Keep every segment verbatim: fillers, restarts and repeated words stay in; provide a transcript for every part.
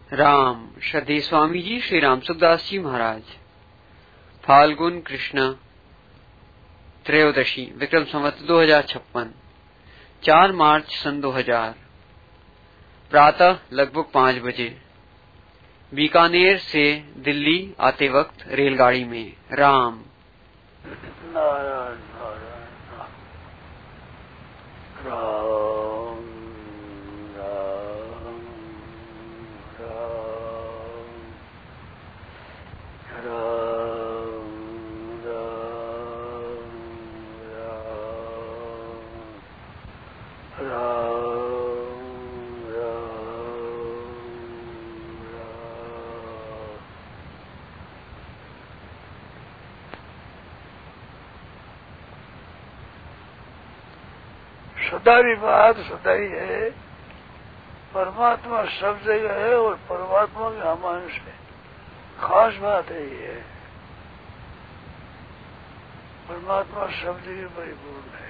राम श्रद्धेय स्वामी जी श्री राम सुखदास जी महाराज। फाल्गुन कृष्ण त्रयोदशी विक्रम संवत दो हजार छप्पन, चार मार्च सन दो हजार, प्रातः लगभग पाँच बजे, बीकानेर से दिल्ली आते वक्त रेलगाड़ी में। राम नारायण नारायण राम राम राम राम राम राम सदारी बात सदाई है। परमात्मा सब जगह है और परमात्मा के हम अंश है। खास बात है ये, परमात्मा सब जगह परिपूर्ण है।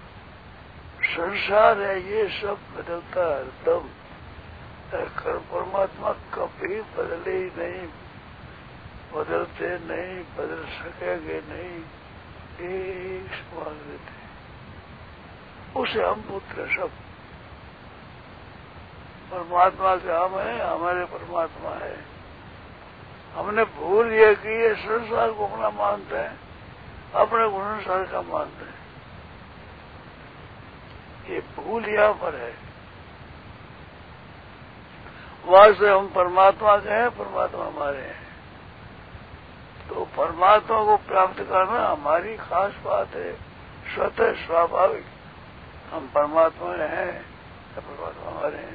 संसार है ये सब बदलता है तब, परमात्मा कभी बदले ही नहीं, बदलते नहीं, बदल सकेंगे नहीं, एक समान रहते, उसे हम पुत्र सब। परमात्मा के हम है, हमारे परमात्मा है। हमने भूल ये कि ये संसार को अपना मानते हैं, अपने गुणसार का मानते हैं। ये भूल यहाँ पर है। वहां से हम परमात्मा के हैं, परमात्मा हमारे हैं। तो परमात्मा को प्राप्त करना हमारी खास बात है, स्वतः स्वाभाविक। हम परमात्मा हैं, परमात्मा हमारे हैं।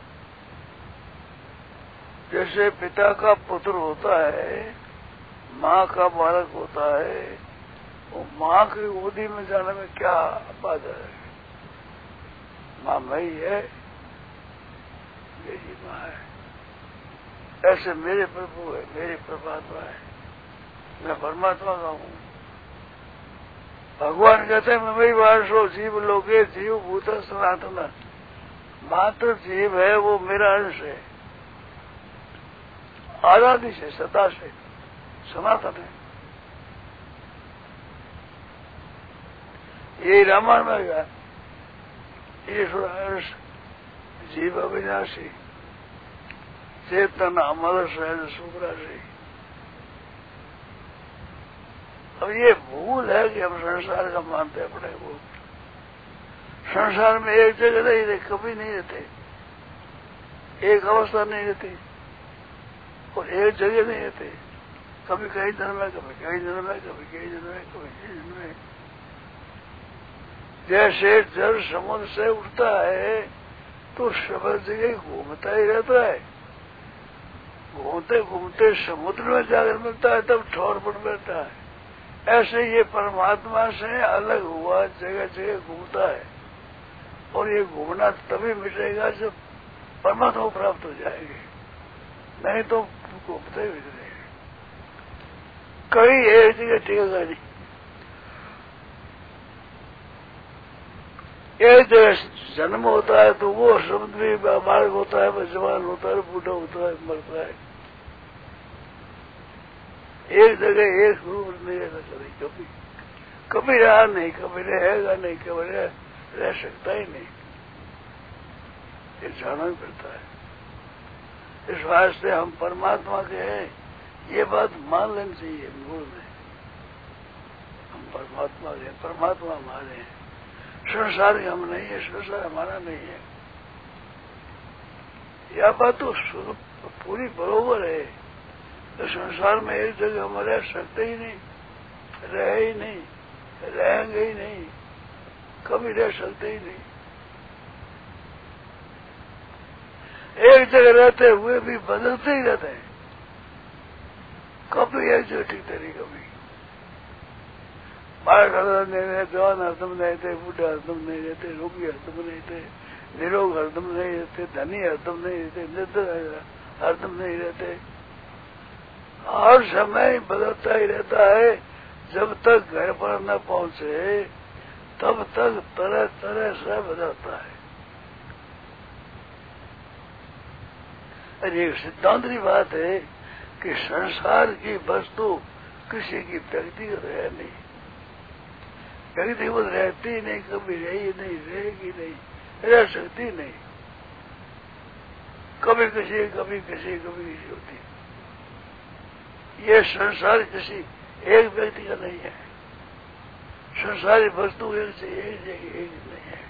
जैसे पिता का पुत्र होता है, माँ का बालक होता है, वो माँ की गोदी में जाने में क्या बाधा है? माँ मई है, मेरी माँ है। ऐसे मेरे प्रभु है, मेरी परमात्मा है, मैं परमात्मा का हूँ। भगवान कहते हैं मैं वही वासो जीव लोगे जीव भूत सनातन। मात्र जीव है वो मेरा अंश है, आजादी से, सदा से, सनातन है। यही रामायण में गया, ईश्वर अंश जीव अविनाशी, चेतन अमर सहज सुखराशि। अब ये भूल है कि हम संसार का मानते अपने को। संसार में एक जगह नहीं रहते, कभी नहीं रहते, एक अवस्था नहीं रहती और एक जगह नहीं रहते। कभी कहीं जन्म है, कभी कहीं जन्म है, कभी कहीं जन्म है, कभी कहीं जन्म है। जैसे जल समुद्र से उठता है तो सब जगह घूमता ही रहता है। घूमते घूमते समुद्र में जाकर मिलता है, तब ठोर पड़ बैठता है। ऐसे ये परमात्मा से अलग हुआ जगह जगह घूमता है, और ये घूमना तभी मिटेगा जब परमात्मा को प्राप्त हो जाएगी, नहीं तो घूमते ही रहेगा। कहीं एक जगह टिकेगा नहीं। एक जगह जन्म होता है तो वो शब्द भी बालक होता है, जवान होता है, बूढ़ा होता है, मरता है। एक जगह एक रूप नहीं रहना चाहिए, कभी कभी रहा नहीं, कभी रहेगा नहीं, कभी रह, रह सकता ही नहीं। ये जाना ही पड़ता है। इस वास्ते हम परमात्मा के हैं, ये बात मान लेनी चाहिए मूल में। हम परमात्मा के हैं, परमात्मा हमारे हैं। संसार ही हम नहीं है, संसार हमारा नहीं है। यह बात तो पूरी बरोबर है। तो संसार में एक जगह हम रह सकते ही नहीं, रह ही नहीं, रहेंगे ही नहीं, कभी रह सकते ही नहीं। एक जगह रहते हुए भी बदलते ही रहते हैं, कभी एक जगह टिकते नहीं। कभी बालक हरदम नहीं रहते, जवान हरदम नहीं रहते, बूढ़े हरदम नहीं रहते, रोगी हरदम नहीं रहते, निरोग हरदम नहीं रहते, धनी हरदम नहीं रहते, निर्धन हरदम नहीं रहते। हर समय बदलता ही रहता है। जब तक घर पर न पहुंचे तब तक तरह तरह से बदलता है। اور ایک सिद्धांत की बात है कि संसार की वस्तु किसी की व्यक्तिगत है नहीं, व्यक्तिगत रहती नहीं, कभी रही नहीं, रहेगी नहीं, रह सकती नहीं, कभी किसी कभी किसी कभी किसी होती। ये संसार किसी एक व्यक्ति का नहीं है, संसारी वस्तु एक से एक जगह एक नहीं है,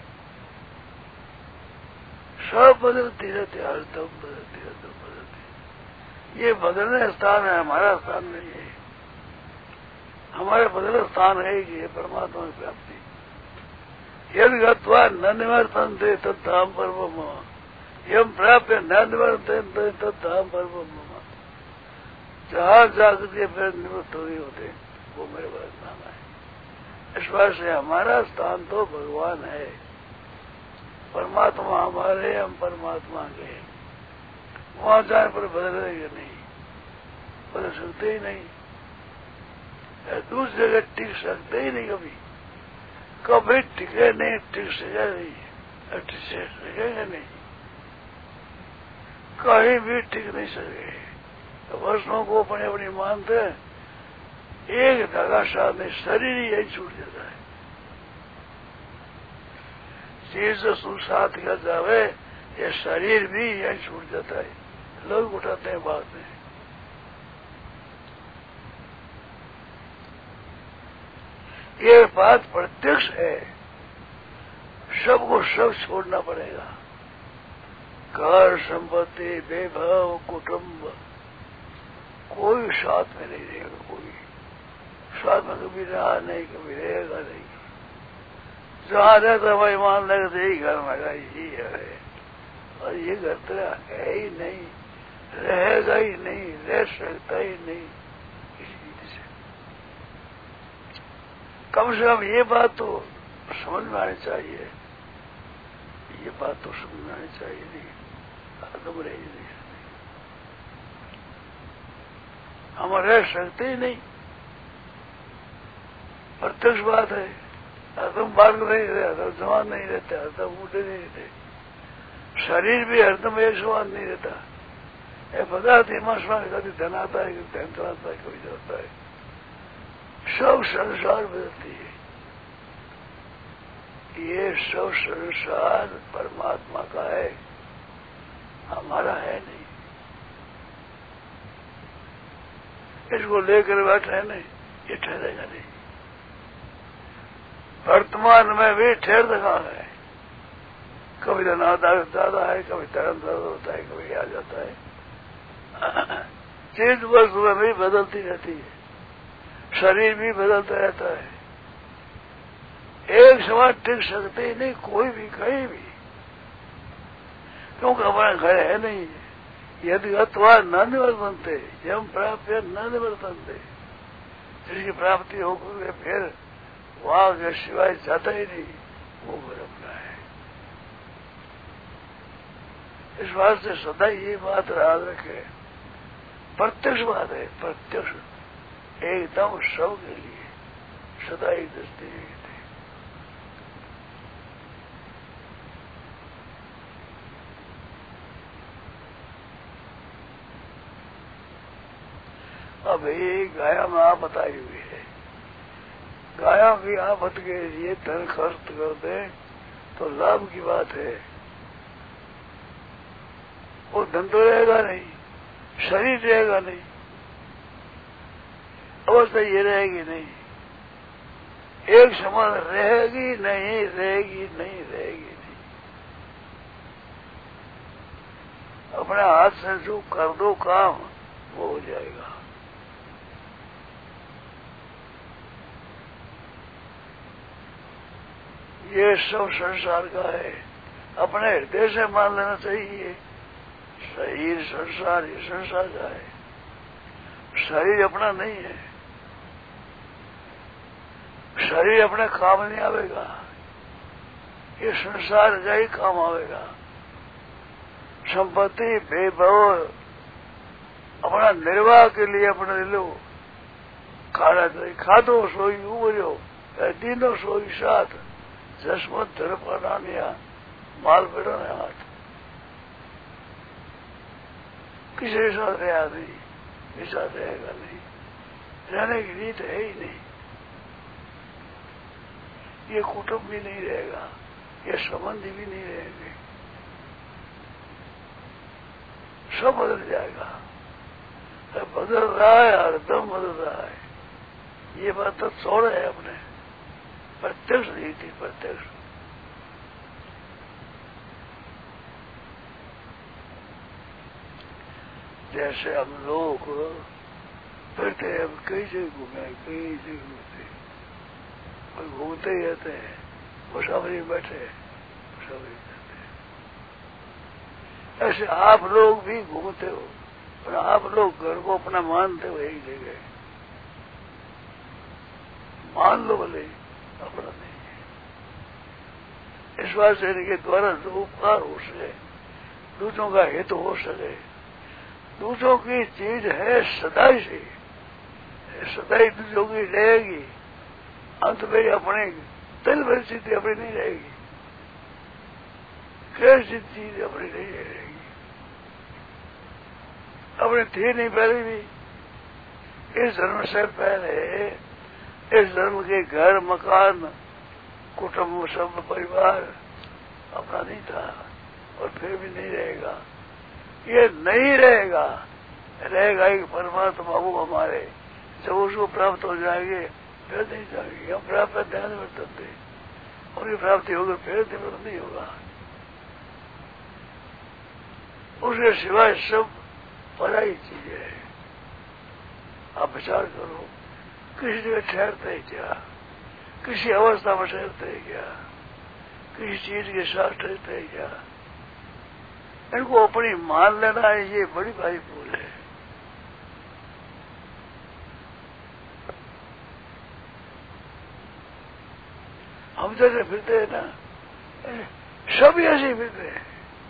सब बदलती रहती है, हरदम बदलती हरदम बदलती। ये बदलने स्थान है, हमारा स्थान नहीं है। हमारे बदले स्थान है कि ये परमात्मा की प्राप्ति। यदि गत्वा न निवर्तन्ते तत्ताम पर्वम, यम प्राप्य न निवर्तन्ते तत्ताम पर्वम। जहाँ जाकर के फिर निवृत्त हो रही होते वो मेरे पास नाम है। इस बात से हमारा स्थान तो भगवान है, परमात्मा हमारे, हम परमात्मा के। वहां जाने पर बदलेंगे नहीं, बदल सकते ही नहीं, दूसरी जगह टिक सकते ही नहीं, कभी कभी टिके नहीं, टिक सके नहीं, टिक सकेंगे नहीं, कहीं भी टिक नहीं सके। तो वर्षों को अपने अपनी मानते हैं, एक धागा साथ नहीं, शरीर ही यही छूट जाता है। चीज सु साथ का जावे, ये शरीर भी यही छूट जाता है। लोग उठाते हैं बाद में। ये बात प्रत्यक्ष है, सबको सब छोड़ना पड़ेगा। घर, संपत्ति, वैभव, कुटुंब, कोई साथ में नहीं रहेगा, कोई साथ में कभी रहा नहीं, कभी रहेगा नहीं। जहाँ रहता भाई मान लगे यही घर मेरा ही है, और ये घर तेरा है ही नहीं, रहेगा ही नहीं, रह सकता ही नहीं किसी चीज से। कम से कम ये बात तो समझ में आनी चाहिए, ये बात तो समझ में आनी चाहिए। नहीं खत्म रही नहीं, हम रह सकते ही नहीं, प्रत्यक्ष बात है। हरदम बालक नहीं रहते, हरदम जवान नहीं रहते, हरदम बूढ़े नहीं रहते, शरीर भी हरदम एक समान नहीं रहता। ये पदार्थ हिमाशमा कभी धन आता है, कभी धन चलाता है, कभी जाता है। सब संसार बदलती है। ये सब संसार परमात्मा का है, हमारा है नहीं। इसको लेकर बैठे नहीं, ये ठहरेगा नहीं। वर्तमान में भी ठहर रखा है, कभी धन आता है ज्यादा है, कभी धन ज्यादा होता है, कभी आ जाता है। चीज वस्तु में भी बदलती रहती है, शरीर भी बदलता रहता है, एक समान टिक सकते ही नहीं कोई भी कहीं भी, क्योंकि हमारा घर है नहीं। यदि अथवा न निवर्तनते, यम प्राप्त न निवर्तनते, जिसकी प्राप्ति होगी फिर वहां के सिवाय जाता ही नहीं, वो घर अपना है। इस बात से सदा ये बात याद रखे, प्रत्यक्ष बात है, प्रत्यक्ष एकदम सब के लिए सदा ही दृष्टि है। अब ये गाया में आप बताई हुई है, गायों की आफत के लिए धन खर्च कर दे तो लाभ की बात है। वो धन तो रहेगा नहीं, शरीर रहेगा नहीं, अवस्था ये रहेगी नहीं, एक समान रहेगी नहीं, रहेगी नहीं, रहेगी नहीं। अपने हाथ से जो कर दो काम वो हो जाएगा। ये सब संसार का है, अपने हृदय से मान लेना चाहिए। शरीर संसार, ये संसार का है, शरीर अपना नहीं है, शरीर अपने काम नहीं आवेगा, ये संसार का ही काम आवेगा। संपत्ति वैभव अपना निर्वाह के लिए अपने ले लो, खाना चाहिए, खा दो सोई उबरो, तीनों सोई साथ, जसमत धर प्राणिया माल पेड़ो ने हाथ। کسی کے ساتھ رہا نہیں، اس ساتھ رہے گا نہیں، رہنے کی نیت ہے ہی نہیں، یہ کٹمب بھی نہیں رہے گا، یہ سبندھی بھی نہیں رہیں گے، سب بدل جائے گا، بدل رہا ہے، ہر دم بدل رہا ہے، یہ بات تو چھوڑ ہے اپنے پرتیکش نہیں تھی، پرتیکش جیسے ہم لوگ پھرتے ہیں، ہم کئی جگہ گھومے، کئی جگہ گھومتے اور گھومتے ہی رہتے ہیں، مسافری بیٹھے مسافری بیٹھے، ایسے آپ لوگ بھی گھومتے ہو، اور آپ لوگ گھر کو اپنا مانتے ہو، ایک جگہ مان لو بھلے اپنا نہیں ہے، اس بات سے ان کے دوارا جو اپکار ہو سکے، دوسروں کا ہت ہو سکے، دوسروں کی چیز ہے سدائی سے، سدائی دوسروں کی رہے گی، انت میں اپنے دل میں چیز اپنی نہیں رہے گی، کیسی چیز اپنی نہیں رہے گی، اپنی تھی نہیں پہلے بھی، اس دھرم سے پہلے اس دھرم کے گھر مکان کٹمب سب پریوار اپنا نہیں تھا، اور پھر بھی نہیں رہے گا، یہ نہیں رہے گا، رہے گا ایک پرماتما وہ ہمارے، جب اس کو پراپت ہو جائیں گے پھر نہیں جائیں گے، ہم پراپت دھیان میں کرتے اور یہ پراپتی ہوگی پھر دھیان نہیں ہوگا، اس کے سوائے سب پرائی چیز ہے۔ آپ وچار کرو، کسی جگہ ٹھہرتے ہی کیا، کسی اوستھا میں ٹھہرتے ہی کیا، کسی چیز کے ساتھ ٹھہرتے ہی کیا، ان کو اپنی مان لینا ہے، یہ بڑی بھاری بھول ہے۔ ہم جیسے پھرتے ہیں نا، سب ایسے پھرتے ہیں،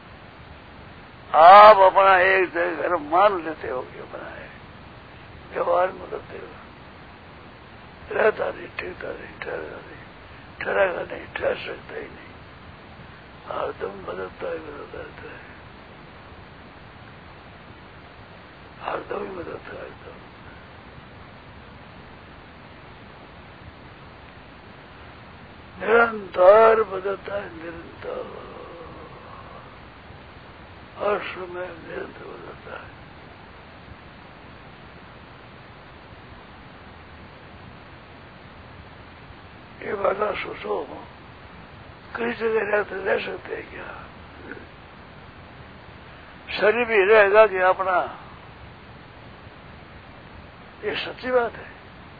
آپ اپنا ایک گھر مان لیتے ہو کہ اپنا ہے، ویوہار میں کرتے ہو، رہتا نہیں، ٹھیکتا نہیں، ٹھہرتا نہیں، ٹھہرے گا نہیں، ٹھہر سکتا ہی نہیں، ہر دم بدلتا ہی بدلتا رہتا ہے، ہر دم ہی بدلتا ہے، ہر دم نرنتر بدلتا ہے، نرنتر ہر سمے نرنتر بدلتا ہے۔ یہ بات سوچو، کسی جگہ رہتے رہ سکتے ہیں کیا؟ شریر بھی رہے گا کہ اپنا، یہ سچی بات ہے،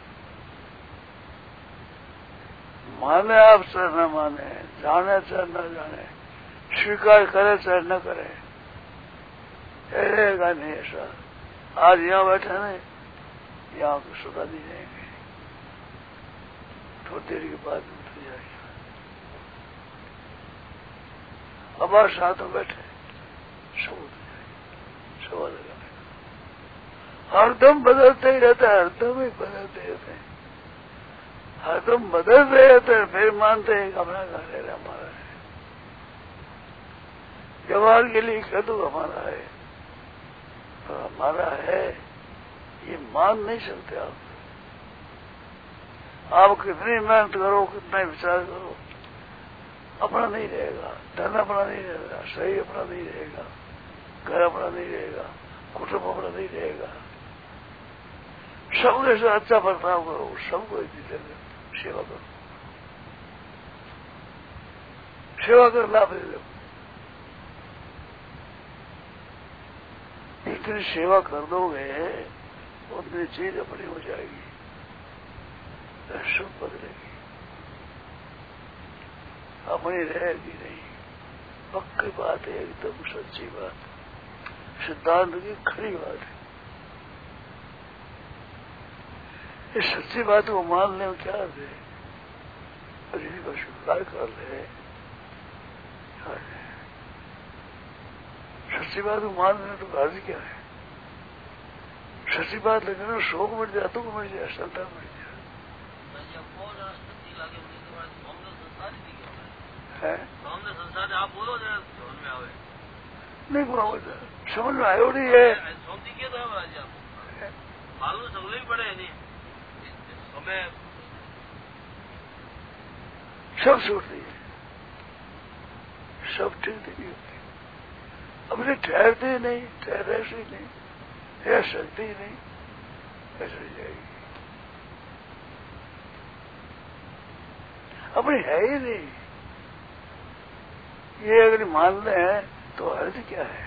مانے آپ چاہے نہ مانے، جانے چاہے نہ جانے، سویکار کرے چاہے نہ کرے، رہے گا نہیں ایسا۔ آج یہاں بیٹھے نہیں، یہاں کو سدا نہیں رہیں گے، تھوڑی دیر کے بعد اٹھ جائے گا، اب آج ساتھ میں بیٹھے سب اٹھ جائے گا، سوال لگانے کا، ہر دم بدلتے ہی رہتا ہے، ہر دم ہی بدلتے رہتے ہیں، ہر دم بدل رہے ہوتے ہیں، پھر مانتے ہیں کہ اپنا گھر ہے ہمارا ہے، جوار کے لیے کدو ہمارا ہے، اور ہمارا ہے یہ مان نہیں سکتے آپ، آپ کتنی محنت کرو، کتنا وچار کرو، اپنا نہیں رہے گا، دھن اپنا نہیں رہے گا، صحیح اپنا نہیں رہے گا، گھر اپنا نہیں رہے گا، کٹمب اپنا نہیں رہے گا، سب کے ساتھ اچھا برتاؤ کرو، سب کو ایک دوسرے میں سیوا کرو، سیوا کر لابھ لے لو، جتنی سیوا کر دو گے اتنی چیز اپنی ہو جائے گی، سب بدلے گی، اپنی رہے گی نہیں، پکی بات ہے، ایک دم سچی بات، سدھانت کی کھڑی بات ہے، اس سچی بات کو ماننے میں کیا ہے، اسی کو سویکار کر لے، سچی بات کو ماننے تو غازی کیا ہے، سچی بات لیکن شوق مٹ جائے، دکھ مٹ جائے، شردا مٹ جائے، نہیں پورا ہو جائے، سمجھ میں آئے ہو نہیں ہے، معلوم سگلے ہی پڑے نہیں ہمیں سب چھوڑتی ہے، سب ٹھیک نہیں ہوتی، اپنے ٹھہرتے نہیں، ٹھہر ایسی نہیں، رہ سکتی نہیں، ایسے جائے گی، اپنی ہے ہی نہیں۔ یہ اگر مان لیں تو عرض کیا ہے،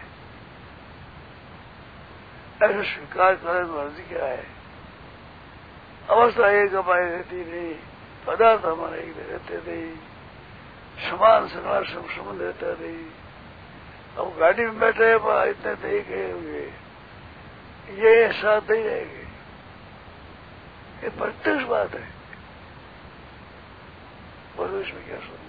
ایسا سویکار کرے تو عرض کیا ہے، اوستھا ایک ہماری رہتی نہیں، پدارتھ ہمارے ایک رہتے نہیں، سمان سنوار سمبند رہتا نہیں۔ اب گاڑی میں بیٹھے اتنے دیکھ گئے ہوئے یہ ساتھ نہیں رہے گے، یہ پرتیش بات ہے، بولو اس میں کیا سننے۔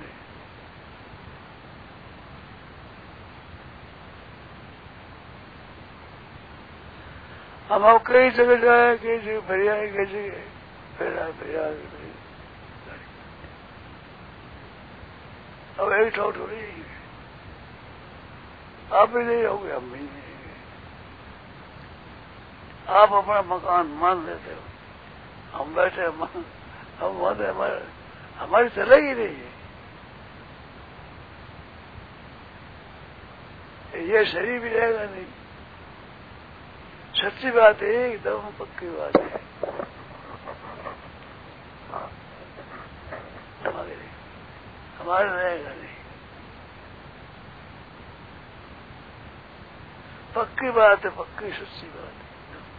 ہم اب کئی جگہ جائیں، کئی جگہ پھر آئے، کئی جگہ پھر آئے پھر آئے، اب ایک ٹھوٹ ہو رہی ہے، آپ بھی نہیں ہو گے، ہم بھی نہیں ہیں، آپ اپنا مکان مان لیتے ہو، ہم بیٹھے ہم مانتے ہمارے ہماری چلے ہی نہیں ہے، یہ شریر بھی رہے گا نہیں، سچی بات ہے، ایک دم پکی بات ہے، ہمارے رہے گا نہیں، پکی بات ہے، پکی سچی بات ہے۔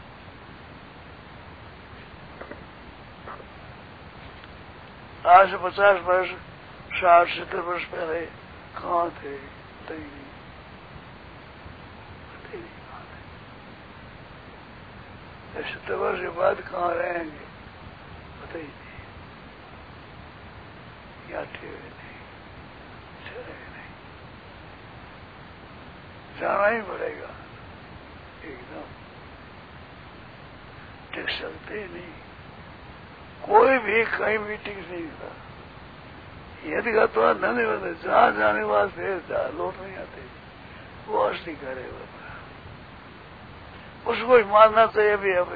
آج سے پچاس برس ساٹھ ستر برس پہلے کہاں تھے، پتہ ہی نہیں، پتہ ہی نہیں کہاں تھے، ستر برس کے بعد کہاں رہیں گے پتہ ہی نہیں، یا ٹھیک نہیں، چلے نہیں، جانا ہی پڑے گا، ایک دم ٹک سکتے ہی نہیں، کوئی بھی کہیں بھی ٹک نہیں تھا، یہ دکھا تو نہیں ہوتے، جہاں جانے واسطے جہاں لوٹ نہیں آتے، وہ اصلی کرے گا، اس کو ماننا چاہیے بھی اب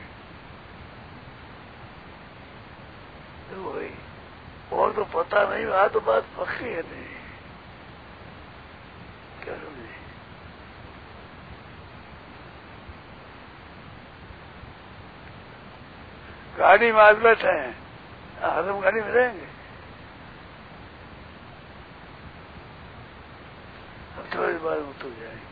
وہی، اور تو پتہ نہیں، وہاں تو بات پکی ہے نہیں، کیا سمجھے، گاڑی میں آج بیٹھے ہیں، ہم گاڑی میں رہیں گے، اب تھوڑی بار اتر جائیں گے،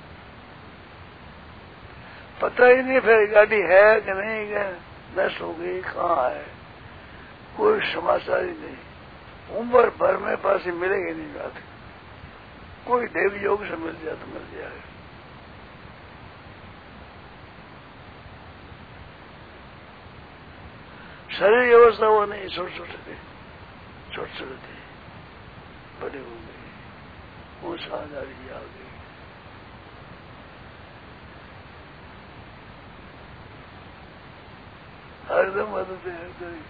پتہ ہی نہیں پھر گاڑی ہے کہ نہیں ہے، نشٹ ہو گئی کہاں ہے، کوئی سماچار ہی نہیں، عمر بھر میں پاس ہی ملے گی نہیں بات، کوئی دیوی یوگ سے مل جائے تو مل جائے، شریر ویوستھا وہ نہیں، چھوٹے چھوٹے تھے، چھوٹے چھوٹے تھے، بڑے ہو گئے، وہ ساداری آ گئی، ہر دم مدد ہے، ہر دم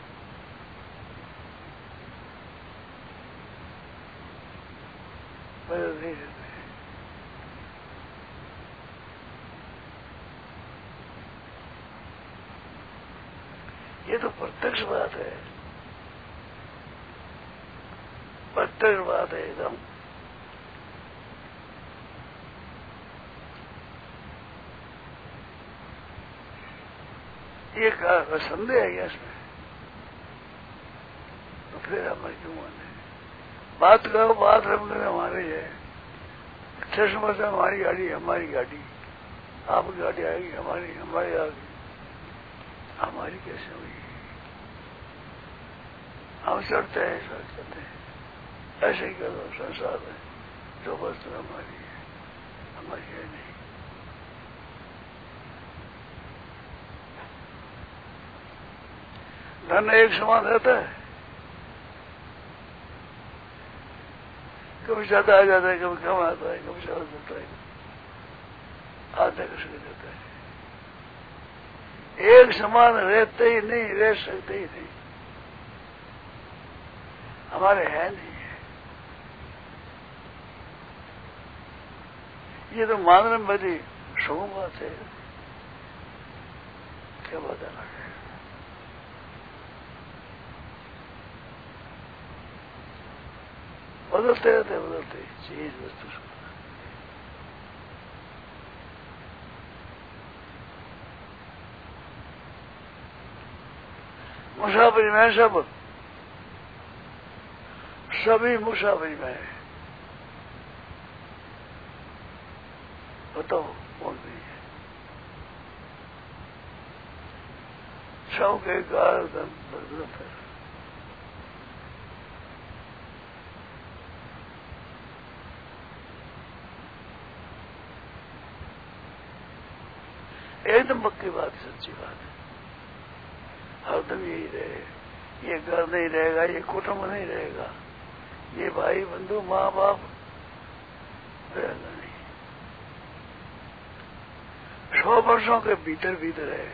مدد نہیں دیتے، یہ تو پرتکش بات ہے، پرتکش بات ہے ایک دم، یہ سندے ہے اس میں، تو پھر ہمیں کیوں مانے، بات کرو، بات رمنے میں ہماری ہے، چشمہ سے ہماری گاڑی ہماری گاڑی، آپ کی گاڑی آئے گی ہماری ہماری آ گئی، ہماری کیسے ہوئی، ہم چڑھتے ہیں ایسا چلتے ہیں، ایسے ہی کرو سنسار میں جو وستو ہماری ہے، ہماری ہے نہیں، دھن ایک سمان رہتا ہے، کبھی زیادہ آ جاتا ہے، کبھی کم آتا ہے، کبھی زیادہ دیتا ہے، آدھا کس کو دیتا ہے، ایک سمان رہتے ہی نہیں، رہ سکتے ہی نہیں، ہمارے ہے نہیں ہے، یہ تو ماننے میں بڑی شوق بات ہے، क्या बात अलग है। बदलते रहते बदलते चीज वस्तु मुसाफिरी में सब सभी मुसाफिरी में है। बताओ कौन नहीं है। सब के कारण बदलत है। एकदम पक्की बात, सच्ची बात है। हरदम यही रहे। ये घर नहीं रहेगा, ये कुटुंब नहीं रहेगा, ये भाई बंधु माँ बाप रहेगा नहीं। सौ वर्षों के भीतर भीतर है।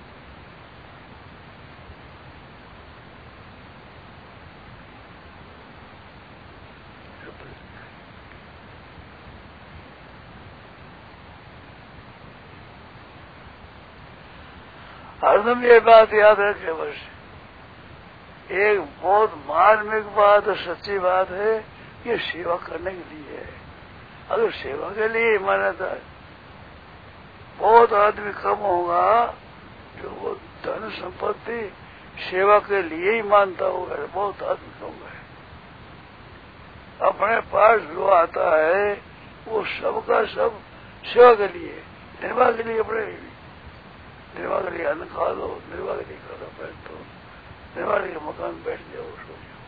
हरदम ये बात याद रखे बस। एक बहुत मार्मिक बात और सच्ची बात है, ये सेवा करने के लिए है। अगर सेवा के लिए मान्यता है, बहुत आदमी कम होगा जो वो धन संपत्ति सेवा के लिए ही मानता होगा। बहुत आदमी कम है। अपने पास जो आता है वो सबका सब सेवा के लिए, निर्वाह के लिए, अपने निर्वाह के लिए अन्न खा लो, निर्वाह के लिए खाना पहन दो, निर्वाह के मकान बैठ जाओ, सो जाओ।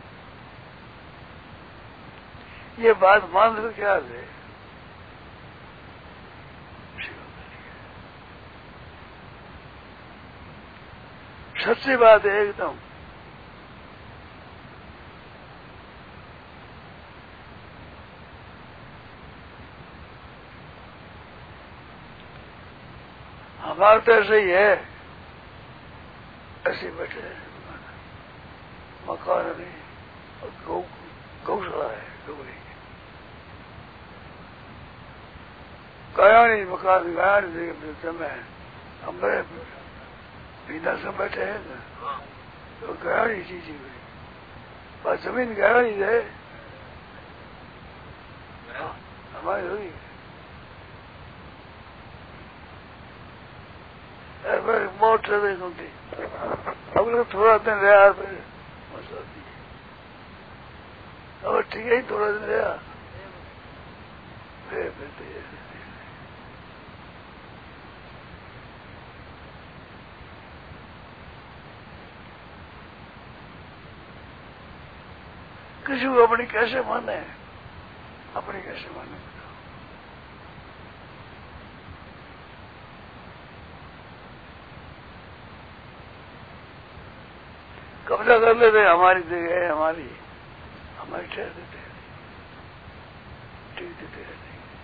ये बात मान लो क्या है, सच्ची बात है एकदम। हमारे तो ऐसे ही है, ऐसे बैठे हैं, मकान नहीं, गौ गौशाला है, गौरी गया नहीं, मकान गया नहीं, समय हम बिना सब बैठे हैं ना, तो गया नहीं चीज बस जमीन गया नहीं है हमारी हुई। मोटर नहीं होती, अब लोग थोड़ा दिन रहा, फिर मसला दी अब ठीक है, थोड़ा दिन रहा फिर फिर किसी को अपनी कैसे माने, अपनी कैसे माने। कब्जा कर लेते, हमारी जगह है, हमारी हमारी ठहर देते, ठीक देते रहते।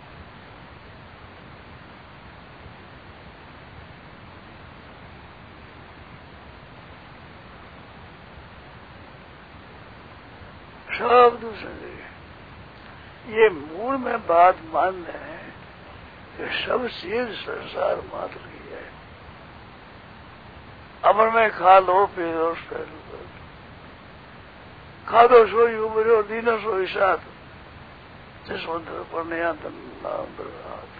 सब दूसरे ये मूल में बात मान लें कि सब चीज संसार मात्र की है। अमर में खा लो, पी लो, खा दो सोई उबरो, दीनो सोई साथ, जिस मंत्र पर नया हाथ।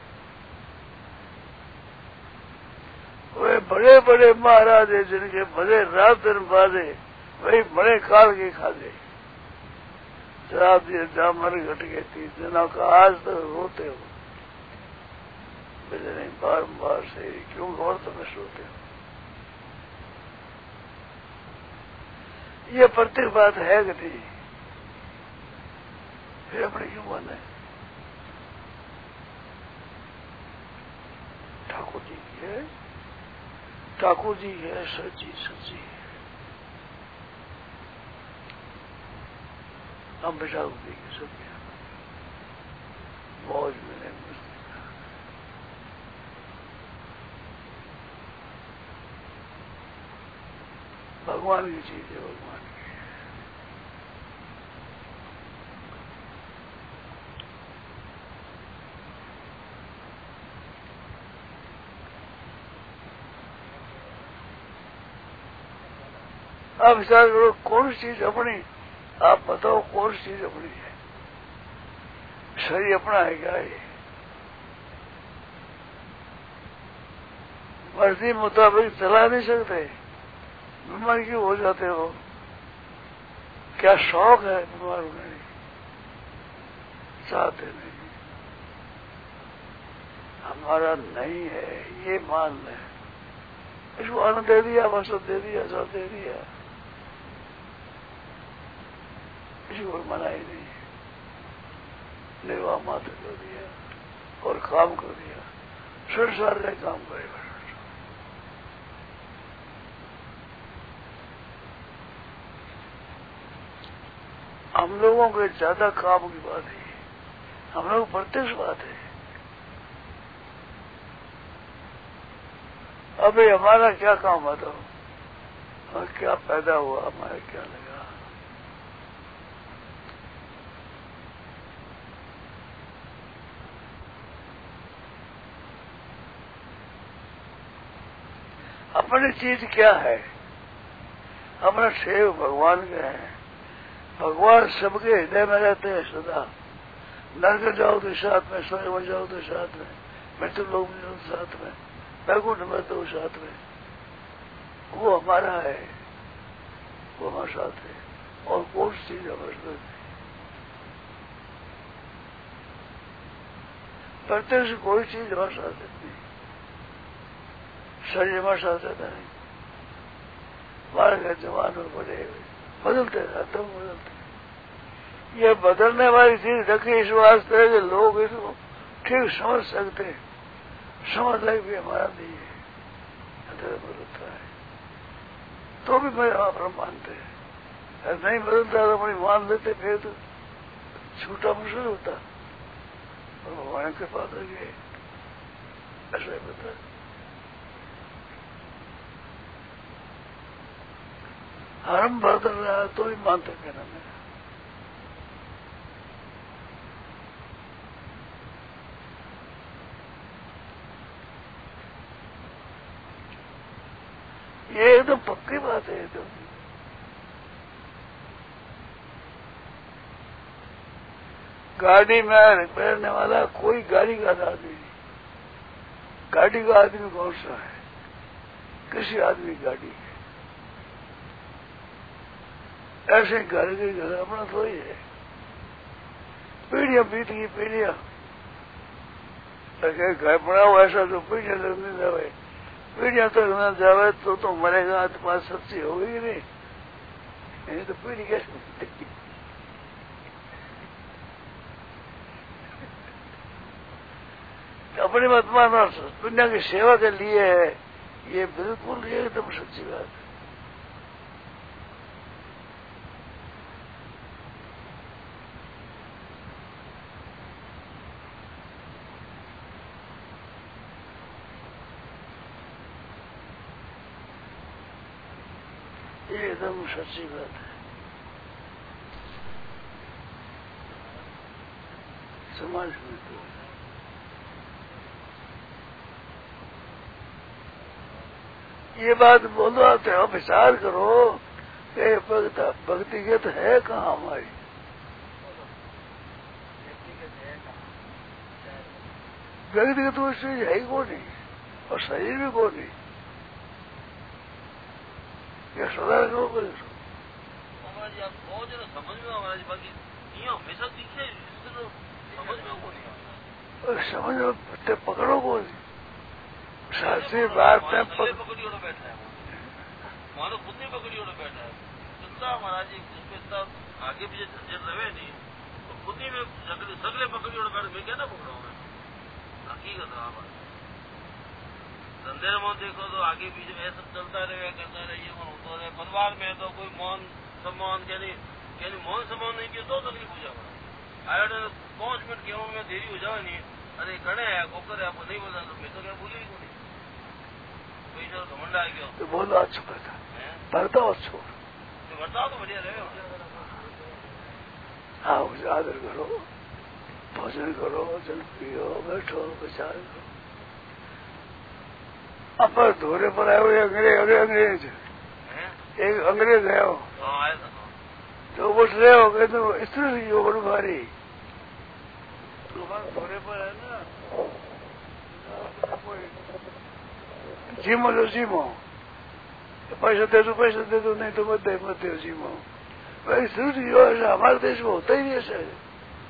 वे बड़े बड़े महाराज है जिनके बड़े रात दिन बाजे, वही बड़े काल के खादे। शराब दिए जामर घट गए तीस दिनों का, आज तक रोते हो मुझे नहीं, बारम्बार से क्यों और तुम्हें सोते हो। ये प्रत्येक बात है कि नहीं, फिर अपने क्यों माने। ठाकुर जी की है, ठाकुर जी है सच्ची सच्ची है। हम बिठा देंगे सब मौज में नहीं मस्ती। भगवान की चीज है, भगवान की। आप विचार करो कौन सी चीज अपनी, आप बताओ कौन सी चीज अपनी है? शरीर अपना है क्या? ये मर्जी मुताबिक चला नहीं सकते, बीमार क्यों हो जाते हो? क्या शौक है बीमार होने? चाहते नहीं, हमारा नहीं है ये मान ले। इसको आनंद दे दिया, वसत दे दिया, सब दे दिया, इसको मना ही नहीं, निर्वाह मात्र कर दिया और काम कर दिया। संसार का काम करेगा। हम लोगों के ज्यादा काम की बात है, हम लोग प्रत्यक्ष बात है। अबे हमारा क्या काम बताओ, और क्या पैदा हुआ, हमारा क्या लगा? अपनी चीज क्या है? अपना सेव भगवान के हैं। भगवान सबके हृदय में रहते हैं सदा। नरक जाओ तो साथ में, स्वर्ग में जाओ तो साथ में, मृत्यु लोक में जाओ तो साथ में, बैकुंठ में तो साथ में। वो हमारा है, वो हमारे साथ है। और कौन सी चीज हमारे साथ है? प्रत्यक्ष कोई चीज हमारे साथ नहीं। शरीर हमारे साथ रहता नहीं। बारह के जवान और बड़े बदलते रहते हैं, बदलते। ये बदलने वाली चीज रखी इस वास्ते कि लोग इसको ठीक समझ सकते, समझ लग भी हमारा नहीं है, बदलता है तो भी मैं आप मानते हैं, नहीं बदलता तो अपनी मान लेते, फिर तो छूटा मुश्किल होता। और भगवान के पास गए ऐसा ही बता। हरम बदल रहा है तो ही मानते कहना मैं। ये एकदम तो पक्की बात है। एकदम तो गाड़ी में रिपेयरने वाला कोई गाड़ी का आदमी नहीं। गाड़ी का आदमी कौन सा है? किसी आदमी की गाड़ी है। ऐसे घर के घर अपना तो ही है। पीढ़ियां बीत गई, पीढ़ियां घर बना हुआ ऐसा तो पीढ़ियां लगने जावे, पीढ़ियां तक न जावे तो तो मरेगा। तो बात सच्ची होगी कि नहीं? नहीं तो पीढ़ी कैसे मिलती? अपनी मत मानो, दुनिया की सेवा के लिए है, ये बिल्कुल एकदम सच्ची बात है। ये एकदम सच्ची बात है। समाज में तो ये बात बोलो, आते हो विचार करो कि भक्तिगत है कहाँ हमारी? व्यक्तिगत तो चीज है ही को नहीं, और शरीर भी को नहीं। ये सदा करो कोई समझ में हमारा बाकी हमेशा दिखे समझ में को नहीं, समझ में पकड़ो को नहीं। शास्त्रीय बात में पकड़ी और बैठा है, वहां तो खुद नहीं पकड़ी और बैठा है। चिंता महाराज जी उसमें इतना आगे पीछे झंझट रहे नहीं, तो खुद ही में सगले पकड़ी और बैठ मैं क्या ना पकड़ा हूँ। हकीकत है आप धंधे में देखो तो आगे पीछे में सब चलता रहे, करता रहे, ये होता रहे। परिवार में तो कोई मौन सम्मान क्या नहीं, यानी मौन सम्मान नहीं किया दो दिन की पूजा करा आया पांच मिनट गेहूं में देरी हो जाए नहीं, अरे खड़े है कोकर है आपको नहीं बोला तो मैं तो क्या बोली को नहीं, कोई जो घमंड आ गया तो बोलो अच्छा करता बर्ताव छोड़, बर्ताव तो बढ़िया रहे। हाँ आदर करो, भोजन करो, जल पियो, बैठो, विचार करो। अब धोरे पर आए हुए अंग्रेज, अरे अंग्रेज ایک انگریز ہے وہ ہاں آئے تھا تو اٹھ رہے ہو گئے تو اس طرح سے جو بڑی بھاری تھوڑے پر ہے نا جیمو جو جیمو پیسہ دے دو پیسہ دے دو نہیں تو مت دے مت دے جیمو بھائی ضروری جو ایسا ہمارے دیش میں ہوتا ہی نہیں ایسا ہے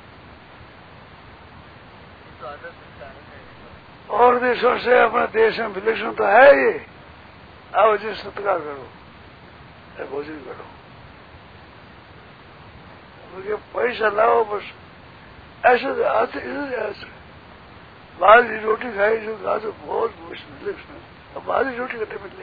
اور دیشوں سے اپنا دیش میں الیکشن تو ہے یہ آؤ جی ستکار کرو بھوجن کرو پیسہ لاؤ بس ایسے آتے ایسے باہر کی روٹی کھائی جو کھا تو بہت مشکل اب باہر کی روٹی کٹے ملے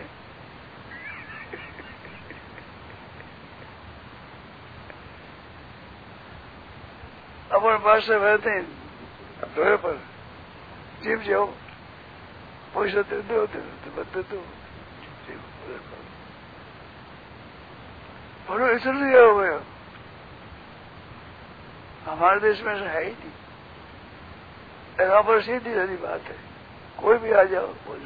اپنے پاس سے بیٹھتے ہیں ڈورے پر جیب جاؤ پیسہ دے دو دے دو بڑو اس لیے ہو گیا ہمارے دیش میں ایسا ہے ہی نہیں یہاں پر سیدھی سیدھی بات ہے کوئی بھی آ جاؤ بول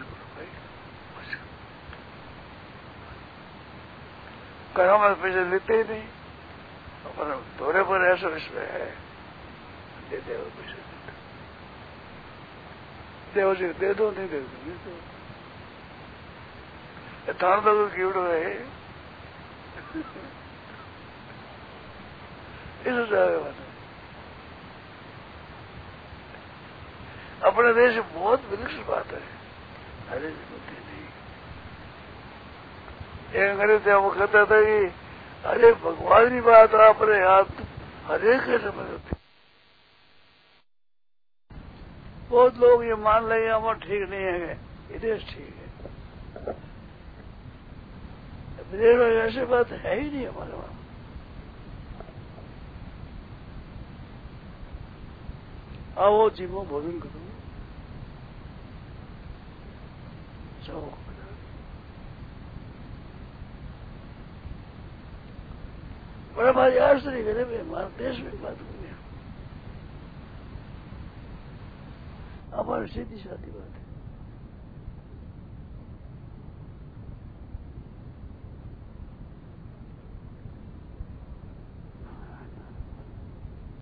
گھروں میں پیسے لیتے ہی نہیں اپنے دورے پر ایسا اس میں ہے دے دو پیسے دے دو جی دے دو نہیں دے دو نہیں دو تھان تو کیوڑ ہے اس بات ہے اپنے دیش میں بہت دلچسپ بات ہے ارے ہوتی نہیں ایک انگریز تھا وہ کہتا تھا کہ ارے بھگوانی بات اپنے ہاتھ ہر ایک کے سمجھ ہوتی بہت لوگ یہ مان لیں گے ہمارا ٹھیک نہیں ہے یہ دیش ٹھیک ہے بدیش میں ایسی بات ہے ہی نہیں ہمارے وہاں آؤ جیمو بھوجن کرو بڑا بھائی آج طریقے سے ہمارے دیش میں بات ہو گیا ہماری سیدھی سادی بات ہے